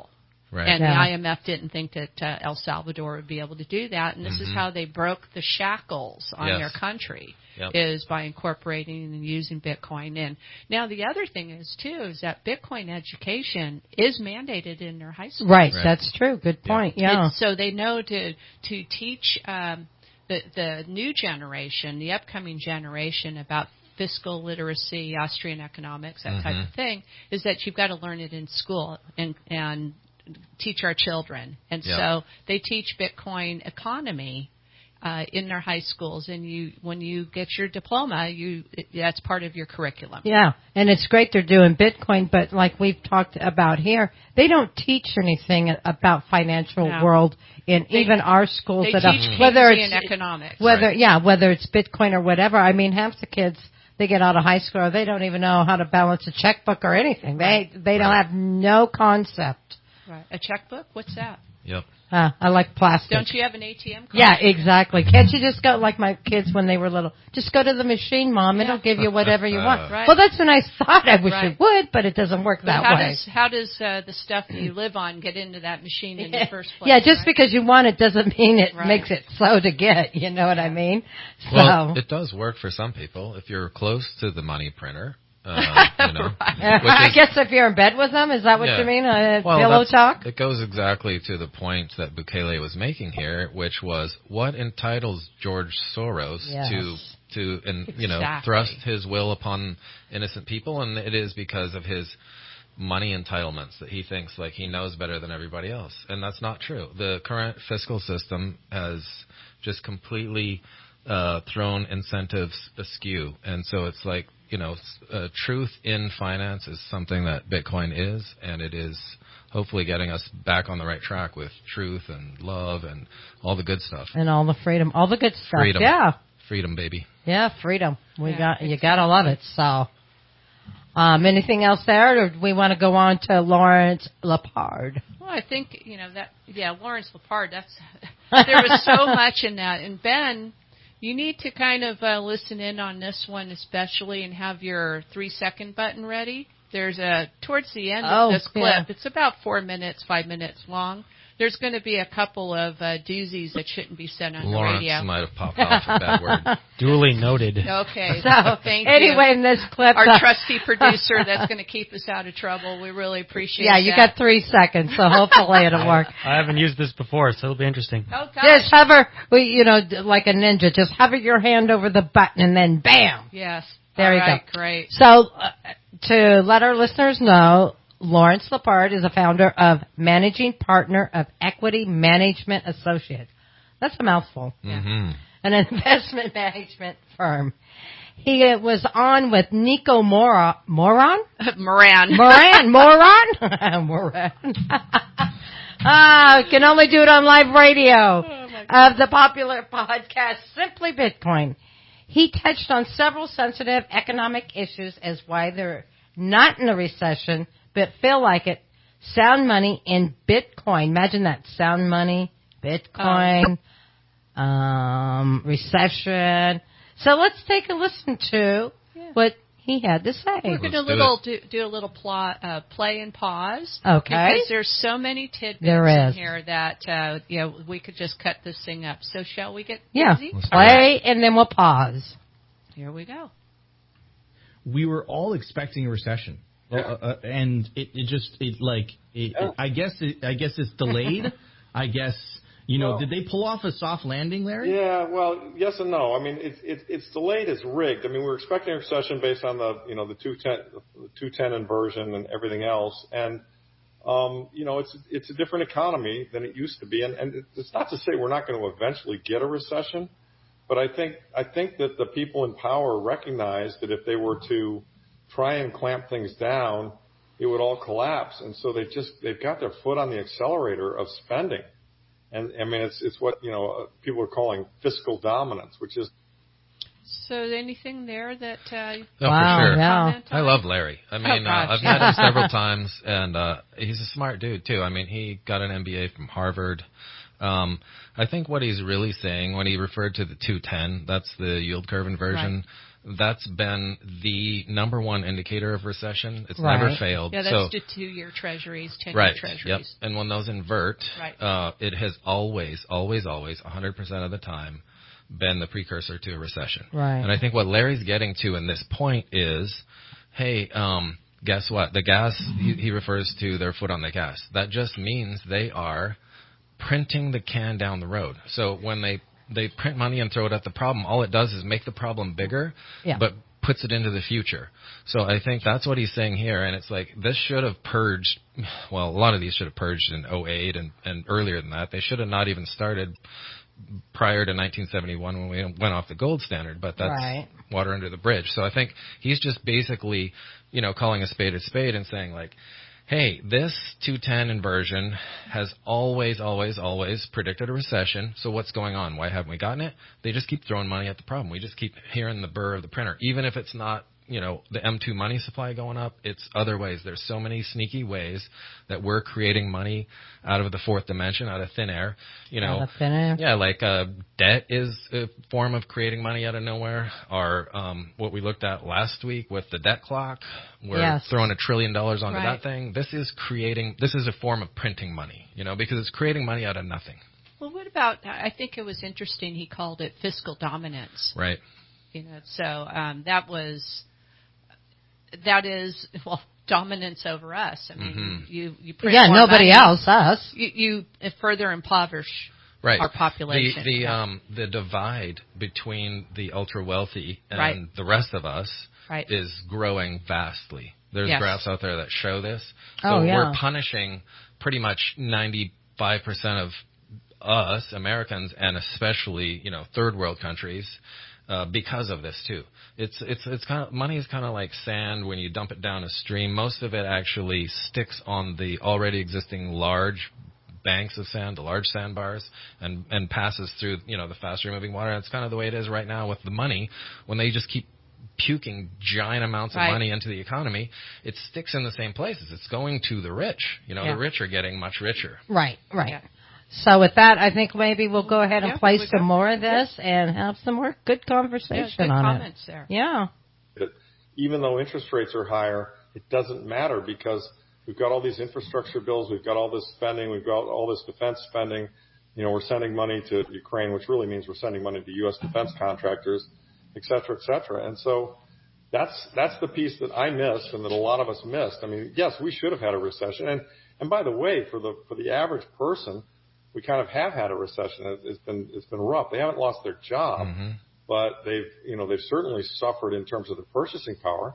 Right. And Yeah. the I M F didn't think that uh, El Salvador would be able to do that. And this Mm-hmm. is how they broke the shackles on Yes. their country, Yep. is by incorporating and using Bitcoin in. Now, the other thing is, too, is that Bitcoin education is mandated in their high schools. Right, Right. that's true. Good point. Yeah. It's- so they know to to teach um, the the new generation, the upcoming generation, about fiscal literacy, Austrian economics, that type Mhm. of thing, is that you've got to learn it in school and and teach our children. And Yeah. so they teach Bitcoin economy uh, in their high schools, and you when you get your diploma, you that's part of your curriculum. Yeah, and it's great they're doing Bitcoin, but like we've talked about here, they don't teach anything about financial No. world in They- even our schools. They that teach are, whether Keynesian it's economics. whether Right. yeah, whether it's Bitcoin or whatever. I mean, half the kids they get out of high school, they don't even know how to balance a checkbook or anything. They Right. they don't Right. have no concept. Right. A checkbook? What's that? Yep. Uh, I like plastic. Don't you have an A T M card? Yeah, exactly. Can't you just go, like my kids when they were little, just go to the machine, Mom. It'll Yeah. give you whatever you want. Right. Well, that's a nice thought. I wish Right. it would, but it doesn't work But that how way. does how does uh, the stuff that you live on get into that machine in the first place? Yeah, just right? because you want it doesn't mean it Right. makes it so to get. You know what I mean? So, Well, it does work for some people if you're close to the money printer. Uh, you know, Uh, which I is- guess if you're in bed with them, is that what Yeah. you mean? Uh, Well, pillow that's- talk? It goes exactly to the point that Bukele was making here, which was what entitles George Soros Yes. to to and you know Exactly. thrust his will upon innocent people, and it is because of his money entitlements that he thinks like he knows better than everybody else, and that's not true. The current fiscal system has just completely uh, thrown incentives askew, and so it's like. You know, uh, truth in finance is something that Bitcoin is, and it is hopefully getting us back on the right track with truth and love and all the good stuff. And all the freedom, all the good stuff. Freedom. Yeah. Freedom, baby. Yeah, freedom. We Yeah, got you gotta love it. So, um, anything else there, or do we want to go on to Lawrence Lepard? Well, I think you know that. Yeah, Lawrence Lepard. That's there was so much in that. And Ben, you need to kind of uh, listen in on this one especially, and have your three second button ready. There's a towards the end Oh, of this clip. yeah. It's about four minutes, five minutes long. There's going to be a couple of uh, doozies that shouldn't be said on Lawrence the radio. might have popped off a bad word. Duly noted. Okay, So, thank anyway, you. in this clip, Our uh, trusty producer that's going to keep us out of trouble. We really appreciate yeah, you that. got three seconds, so hopefully it'll work. I haven't used this before, so it'll be interesting. Oh, gosh. Just hover, well, you know, d- like a ninja. Just hover your hand over the button, and then bam. Yes. There All you right, go. Great. So, uh, to let our listeners know, Lawrence Lepard is a founder of Managing Partner of Equity Management Associates. That's a mouthful. Mm-hmm. An investment management firm. He uh, was on with Nico Mora, Moran? Moran. Moran? Moran? Moran. Ah, can only do it on live radio of the popular podcast Simply Bitcoin. He touched on several sensitive economic issues as why they're not in a recession, but feel like it. Sound money in Bitcoin. Imagine that. Sound money, Bitcoin, um, recession. So let's take a listen to Yeah. what he had to say. We're going to Let's do little do, do a little plot, uh, play and pause. Okay. Because there's so many tidbits There in is. here that uh, you know, we could just cut this thing up. So shall we get Yeah. busy? Play and then we'll pause. Here we go. We were all expecting a recession, uh, uh, and it, it just it like it, it, I guess it, I guess it's delayed. I guess you know Well- did they pull off a soft landing, Larry? Yeah, well, yes and no. I mean, it's it's it's delayed. It's rigged. I mean, we were expecting a recession based on the you know the two ten the two ten inversion and everything else, and um, you know it's it's a different economy than it used to be, and and it's not to say we're not going to eventually get a recession, but I think I think that the people in power recognize that if they were to try and clamp things down, it would all collapse, and so they just they've got their foot on the accelerator of spending. And I mean, it's it's what you know uh, people are calling fiscal dominance, which is. So anything there that uh, Oh, Wow, for sure. yeah. comment I on? love Larry. I mean, Oh, uh, gosh. I've met him several times, and uh, he's a smart dude too. I mean, he got an M B A from Harvard. Um, I think what he's really saying when he referred to the two ten, that's the yield curve inversion. Right. That's been the number one indicator of recession. It's right. never failed. Yeah, that's so, the two-year treasuries, ten-year right, treasuries. Yep. And when those invert, right. uh, it has always, always, always, one hundred percent of the time been the precursor to a recession. Right. And I think what Larry's getting to in this point is, hey, um, guess what? The gas, he, he refers to their foot on the gas. That just means they are printing the can down the road. So when they they print money and throw it at the problem, all it does is make the problem bigger, yeah. but puts it into the future. So I think that's what he's saying here. And it's like, this should have purged, well, a lot of these should have purged in oh eight and, and earlier than that. They should have not even started prior to nineteen seventy-one when we went off the gold standard, but that's right. water under the bridge. So I think he's just basically, you know, calling a spade a spade and saying, like, hey, this two ten inversion has always, always, always predicted a recession. So what's going on? Why haven't we gotten it? They just keep throwing money at the problem. We just keep hearing the burr of the printer. Even if it's not, you know, the M two money supply going up, it's other ways. There's so many sneaky ways that we're creating money out of the fourth dimension, out of thin air. You know, out of thin air. Yeah, like uh, debt is a form of creating money out of nowhere. Or um, what we looked at last week with the debt clock, we're yes. throwing a trillion dollars onto right. that thing. This is creating. This is a form of printing money, you know, because it's creating money out of nothing. Well, what about? I think it was interesting. He called it fiscal dominance. Right. You know, so um, that was. That is, well, dominance over us. I mean, mm-hmm. you, you print yeah, more nobody money, else, us. You, you further impoverish right. our population. The the, yeah. um, the divide between the ultra wealthy and right. the rest of us right. is growing vastly. There's yes. graphs out there that show this. So oh, yeah. we're punishing pretty much ninety-five percent of us, Americans, and especially, you know, third world countries, Uh, because of this too. It's it's it's kind of money is kind of like sand when you dump it down a stream. Most of it actually sticks on the already existing large banks of sand, the large sandbars, and and passes through, you know, the faster moving water. That's kind of the way it is right now with the money. When they just keep puking giant amounts of right. money into the economy, it sticks in the same places. It's going to the rich. You know, yeah. the rich are getting much richer. Right, right. Yeah. So with that, I think maybe we'll go ahead and yeah, play go. some more of this and have some more good conversation yeah, good on comments it. There. Yeah. Even though interest rates are higher, it doesn't matter because we've got all these infrastructure bills, we've got all this spending, we've got all this defense spending. You know, we're sending money to Ukraine, which really means we're sending money to U S defense contractors, et cetera, et cetera. And so that's that's the piece that I missed and that a lot of us missed. I mean, yes, we should have had a recession. And and by the way, for the for the average person, we kind of have had a recession. It's been it's been rough. They haven't lost their job, mm-hmm. but they've you know they've certainly suffered in terms of their purchasing power.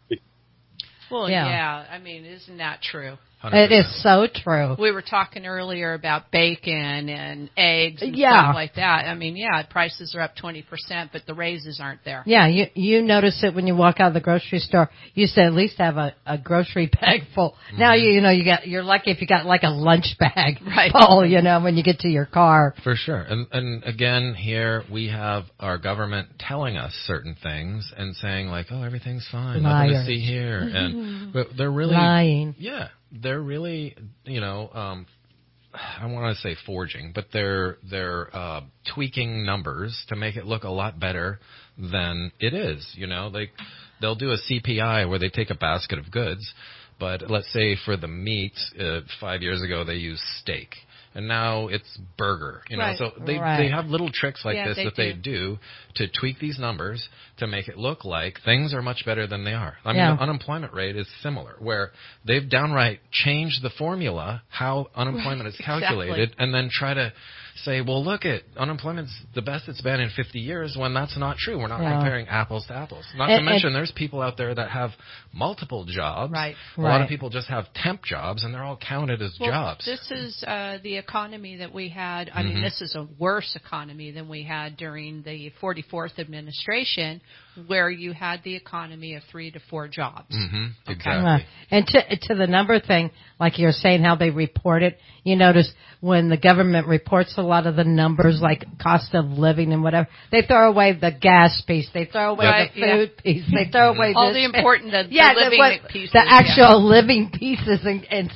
Well, yeah. yeah. I mean, isn't that true? one hundred percent. It is so true. We were talking earlier about bacon and eggs and yeah. stuff like that. I mean, yeah, prices are up twenty percent, but the raises aren't there. Yeah, you you notice it when you walk out of the grocery store. You should at least have a, a grocery bag full. Mm-hmm. Now you you know you got you're lucky if you got like a lunch bag right. full, you know, when you get to your car. For sure. And and again, here we have our government telling us certain things and saying like, oh, everything's fine, Liars. nothing to see here, and but they're really lying. Yeah. They're really, you know, um, I don't want to say forging, but they're they're uh, tweaking numbers to make it look a lot better than it is. You know, like they'll do a C P I where they take a basket of goods, but let's say for the meat, uh, five years ago they used steak. And now it's burger, you know. Right. So they right. they have little tricks like yeah, this they that do. they do to tweak these numbers to make it look like things are much better than they are. I mean, yeah. the unemployment rate is similar, where they've downright changed the formula how unemployment right. is calculated, exactly. and then try to say, well, look at unemployment's the best it's been in fifty years, when that's not true. We're not yeah. comparing apples to apples. Not and, to mention, and, there's people out there that have multiple jobs. Right. A right. lot of people just have temp jobs, and they're all counted as well, jobs. This is uh, the economy that we had. I mm-hmm. mean, this is a worse economy than we had during the forty-fourth administration, where you had the economy of three to four jobs. Mm-hmm. Okay? Exactly. Uh, and to to the number thing, like you're saying, how they report it. You notice when the government reports a lot of the numbers, like cost of living and whatever, they throw away the gas piece, they throw away right, the food yeah. piece, they throw away all this, the important, the, yeah, the living what, pieces, the actual yeah. living pieces, and, and say,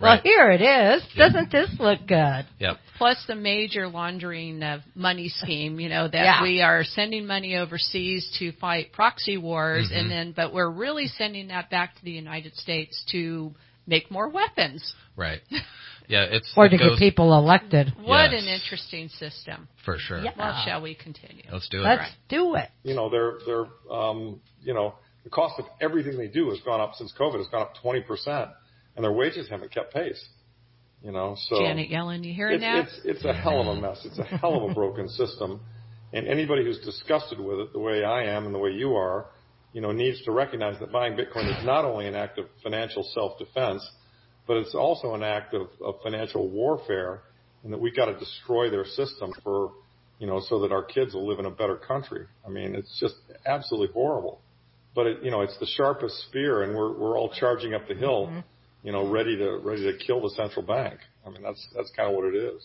Well, Right. here it is. Yeah. Doesn't this look good? Yep. Plus the major laundering of money scheme, you know, that Yeah. we are sending money overseas to fight proxy wars, Mhm. and then, but we're really sending that back to the United States to make more weapons. Right. Yeah, it's Or it to goes, get people elected. What Yes. an interesting system. for sure. Yeah. Well, shall we continue? Let's do it. Let's do it. You know, they're, they're, um, you know, the cost of everything they do has gone up since COVID. Has gone up twenty percent, and their wages haven't kept pace. You know, so Janet Yellen, you hearing it's, that? It's, it's a hell of a mess. It's a hell of a broken system, and anybody who's disgusted with it, the way I am and the way you are, you know, needs to recognize that buying Bitcoin is not only an act of financial self-defense, but it's also an act of, of financial warfare, and that we've got to destroy their system for, you know, so that our kids will live in a better country. I mean, it's just absolutely horrible. But it, you know, it's the sharpest spear, and we're we're all charging up the hill, Mm-hmm. you know, ready to ready to kill the central bank. I mean, that's that's kind of what it is.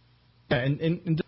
And, and, and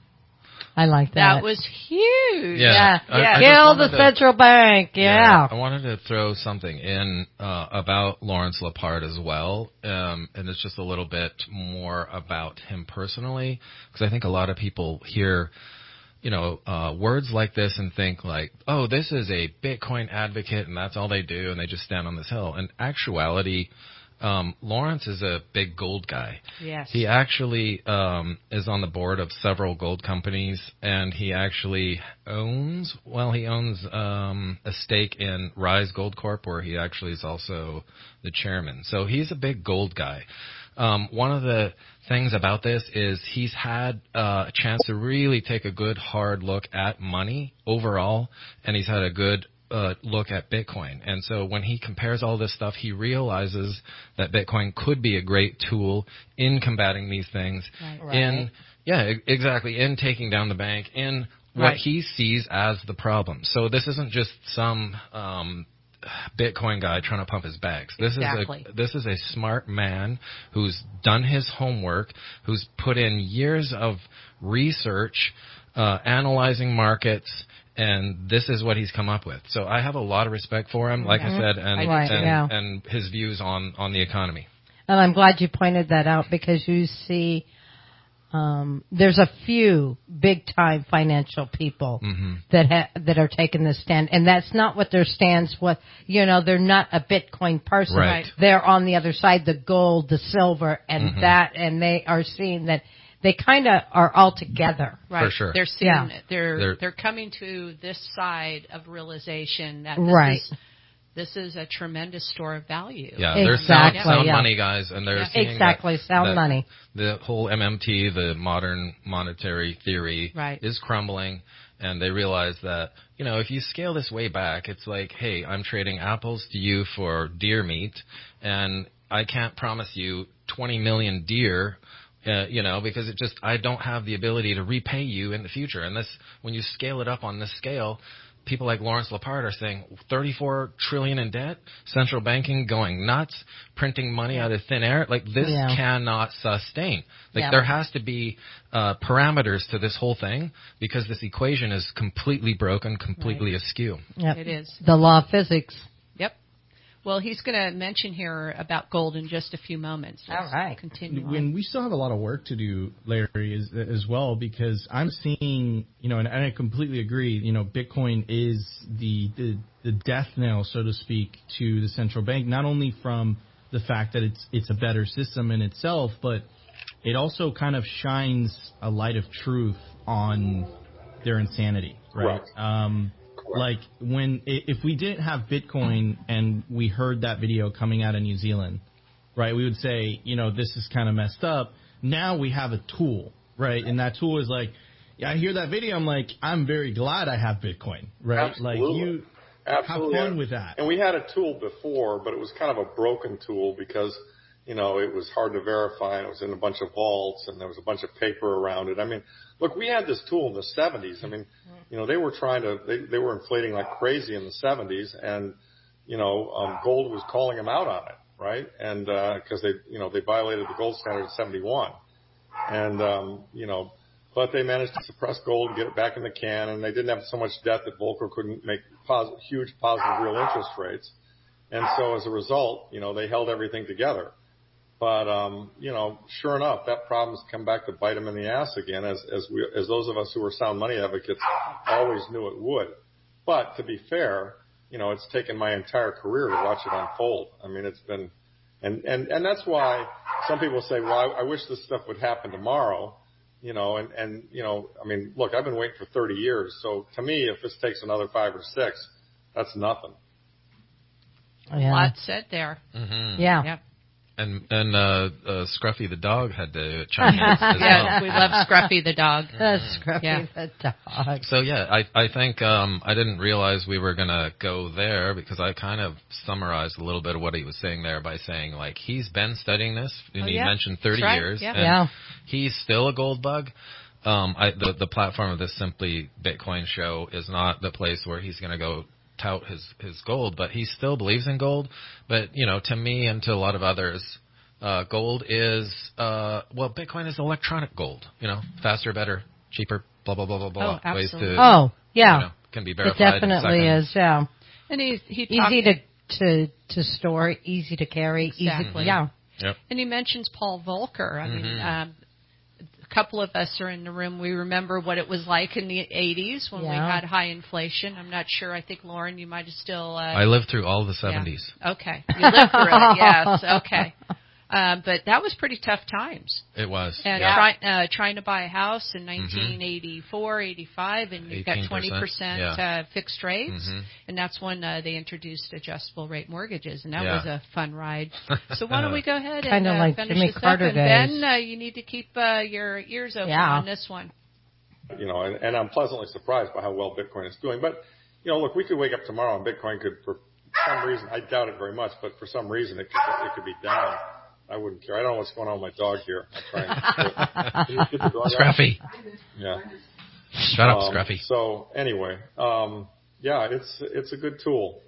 I like that. That was huge. Yeah. Yeah. I- I just Kill the wanted to- central bank. Yeah. I wanted to throw something in uh, about Lawrence Lepard as well, um, and it's just a little bit more about him personally, because I think a lot of people hear, you know, uh, words like this and think like, oh, this is a Bitcoin advocate and that's all they do and they just stand on this hill. In actuality, um, Lawrence is a big gold guy. Yes. He actually um, is on the board of several gold companies, and he actually owns, well, he owns um, a stake in Rise Gold Corp, where he actually is also the chairman. So he's a big gold guy. Um, one of the things about this is he's had uh, a chance to really take a good hard look at money overall, and he's had a good uh, look at Bitcoin. And so when he compares all this stuff, he realizes that Bitcoin could be a great tool in combating these things, Right. in yeah, e- exactly, in taking down the bank, in what Right. he sees as the problem. So this isn't just some um, Bitcoin guy trying to pump his bags. This Exactly. is a this is a smart man who's done his homework, who's put in years of research, uh, analyzing markets, and this is what he's come up with. So I have a lot of respect for him, like Mhm. I said, and Right, and, yeah. and his views on on the economy. And I'm glad you pointed that out, because you see, um, there's a few big time financial people Mm-hmm. that ha- that are taking this stand, and that's not what their stands. What you know, they're not a Bitcoin person. Right. They're on the other side, the gold, the silver, and Mhm. that, and they are seeing that they kind of are all together. Right. For sure. They're seeing Yeah. it. They're, They're- they're coming to this side of realization that this Right. is this is a tremendous store of value. Yeah, they're Exactly, sound, sound yeah. money guys, and they're Yeah. seeing Exactly, that, sound that money. The whole M M T, the modern monetary theory, Right. is crumbling, and they realize that, you know, if you scale this way back, it's like, hey, I'm trading apples to you for deer meat, and I can't promise you twenty million deer. Uh, you know, because it just, I don't have the ability to repay you in the future. And this, when you scale it up on this scale, people like Lawrence Lepard are saying thirty-four trillion in debt, central banking going nuts, printing money out of thin air. Like, this Yeah. cannot sustain. Like, Yeah. there has to be uh, parameters to this whole thing, because this equation is completely broken, completely askew. Yep. It is. The law of physics. Yep. Well, he's going to mention here about gold in just a few moments. All right. Continue when on. we still have a lot of work to do, Larry, as, as well, because I'm seeing, you know, and, and I completely agree, you know, Bitcoin is the, the the death knell, so to speak, to the central bank, not only from the fact that it's it's a better system in itself, but it also kind of shines a light of truth on their insanity, right? Um, like when i- if we didn't have Bitcoin and we heard that video coming out of New Zealand, right, we would say, you know, this is kind of messed up. Now we have a tool, right? And that tool is like, yeah, I hear that video, I'm like, I'm very glad I have Bitcoin, right? Absolutely. Like you Absolutely. have fun with that. And we had a tool before, but it was kind of a broken tool because, you know, it was hard to verify, and it was in a bunch of vaults, and there was a bunch of paper around it. I mean, look, we had this tool in the seventies. I mean, you know, they were trying to, they, they were inflating like crazy in the seventies, and, you know, um, gold was calling them out on it, right? And, uh, cause they, you know, they violated the gold standard in seventy-one. And, um, you know, but they managed to suppress gold and get it back in the can, and they didn't have so much debt that Volcker couldn't make positive, huge positive real interest rates. And so as a result, you know, they held everything together. But, um, you know, sure enough, that problem's come back to bite them in the ass again, as, as we, as those of us who are sound money advocates always knew it would. But to be fair, you know, it's taken my entire career to watch it unfold. I mean, it's been, and, and, and that's why some people say, well, I, I wish this stuff would happen tomorrow, you know, and, and, you know, I mean, look, I've been waiting for thirty years. So to me, if this takes another five or six, that's nothing. Yeah. A lot said there. Mm-hmm. Yeah. Yep. And and uh, uh, Scruffy the dog had to chime in as yeah, well. we love Scruffy the dog. Mm-hmm. Scruffy yeah. the dog. So yeah, I I think um, I didn't realize we were gonna go there because I kind of summarized a little bit of what he was saying there by saying like he's been studying this and oh, he yeah. mentioned thirty right. years yeah. and yeah. he's still a gold bug. Um, I, the the platform of this Simply Bitcoin show is not the place where he's gonna go tout his his gold, but he still believes in gold. But you know, to me and to a lot of others. Uh, gold is, uh, well, Bitcoin is electronic gold, you know, faster, better, cheaper, blah, blah, blah, blah, blah. Oh, Ways absolutely. to, oh, yeah. You know, can be verified. It definitely in is, yeah. And he, he talked, easy to, to, to store, easy to carry, exactly. easy, yeah. Yep. And he mentions Paul Volcker. I mm-hmm. mean, um, a couple of us are in the room. We remember what it was like in the eighties when yeah. we had high inflation. I'm not sure. I think, Lauren, you might have still... Uh, I lived through all the seventies. Yeah. Okay. You lived through it, yes. Okay. Um, but that was pretty tough times. It was. And yeah. try, uh, trying to buy a house in nineteen eighty-four, eighty-five, and you've got twenty percent yeah. uh, fixed rates. Mm-hmm. And that's when uh, they introduced adjustable rate mortgages, and that yeah. was a fun ride. So why don't we go ahead and Kinda uh, like finish Jimmy this Carter up? And days. Ben, uh, you need to keep uh, your ears open yeah. on this one. You know, and, and I'm pleasantly surprised by how well Bitcoin is doing. But, you know, look, we could wake up tomorrow and Bitcoin could, for some reason, I doubt it very much, but for some reason it could, it could be down. I wouldn't care. I don't know what's going on with my dog here. I'm trying to Can you get the dog Scruffy. Out? Yeah. Shut up, um, Scruffy. So anyway, um, yeah, it's it's a good tool.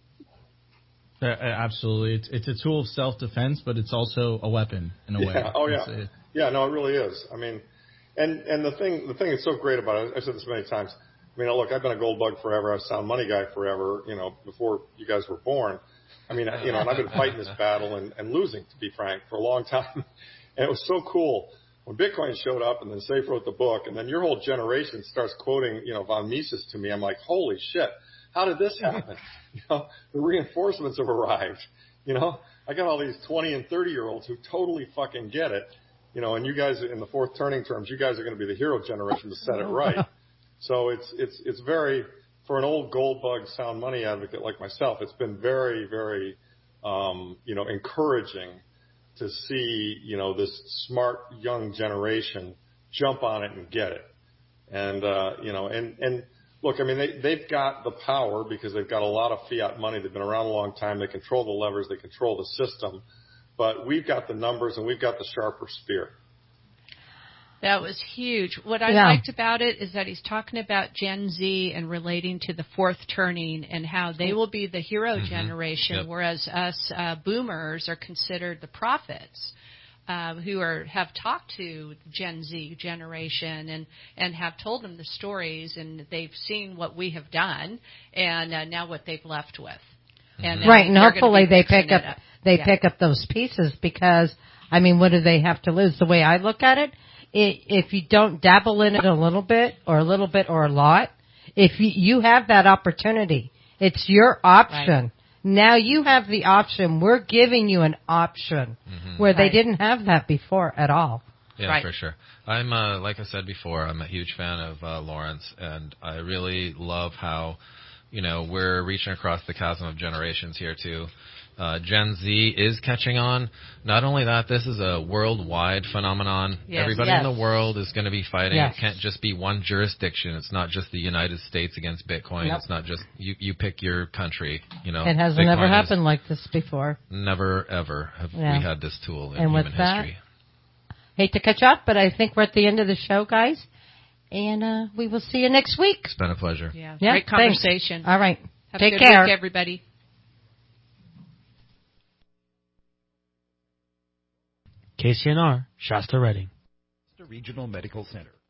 Uh, absolutely, it's it's a tool of self-defense, but it's also a weapon in a yeah. way. Oh yeah. It's, it, yeah. No, it really is. I mean, and and the thing the thing that's so great about it, I've said this many times. I mean, look, I've been a gold bug forever. I was a sound money guy forever. You know, before you guys were born. I mean, you know, and I've been fighting this battle and, and losing, to be frank, for a long time. And it was so cool when Bitcoin showed up and then Safe wrote the book and then your whole generation starts quoting, you know, von Mises to me. I'm like, holy shit, how did this happen? You know, the reinforcements have arrived. You know, I got all these twenty and thirty year olds who totally fucking get it. You know, and you guys in the fourth turning terms, you guys are going to be the hero generation to set it right. So it's, it's, it's very, for an old gold bug sound money advocate like myself, it's been very, very, um, you know, encouraging to see, you know, this smart young generation jump on it and get it. And, uh, you know, and, and look, I mean, they, they've got the power because they've got a lot of fiat money. They've been around a long time. They control the levers. They control the system. But we've got the numbers and we've got the sharper spear. That was huge. What I yeah. liked about it is that he's talking about Gen Z and relating to the fourth turning and how they will be the hero mm-hmm. generation, yep. whereas us uh, boomers are considered the prophets. Uh, who are have talked to Gen Z generation and, and have told them the stories, and they've seen what we have done, and uh, now what they've left with. Mm-hmm. And right, and hopefully they pick up, up they yeah. pick up those pieces because, I mean, what do they have to lose? The way I look at it, it if you don't dabble in it a little bit or a little bit or a lot, if you, you have that opportunity, it's your option. Right. Now you have the option. We're giving you an option mm-hmm. where right. they didn't have that before at all. Yeah, right. for sure. I'm, uh, like I said before, I'm a huge fan of uh, Lawrence, and I really love how, you know, we're reaching across the chasm of generations here too. Uh, Gen Z is catching on. Not only that, this is a worldwide phenomenon. Yes. Everybody yes. in the world is going to be fighting. Yes. It can't just be one jurisdiction. It's not just the United States against Bitcoin. Nope. It's not just you, you pick your country. You know, It hasn't Bitcoin ever happened like this before. Never, ever have yeah. we had this tool in and human with that, history. Hate to catch up, but I think we're at the end of the show, guys. And uh, we will see you next week. It's been a pleasure. Yeah, yeah great conversation. Thanks. All right. Have Take a good care. week, everybody. K C N R, Shasta Redding. Regional Medical Center.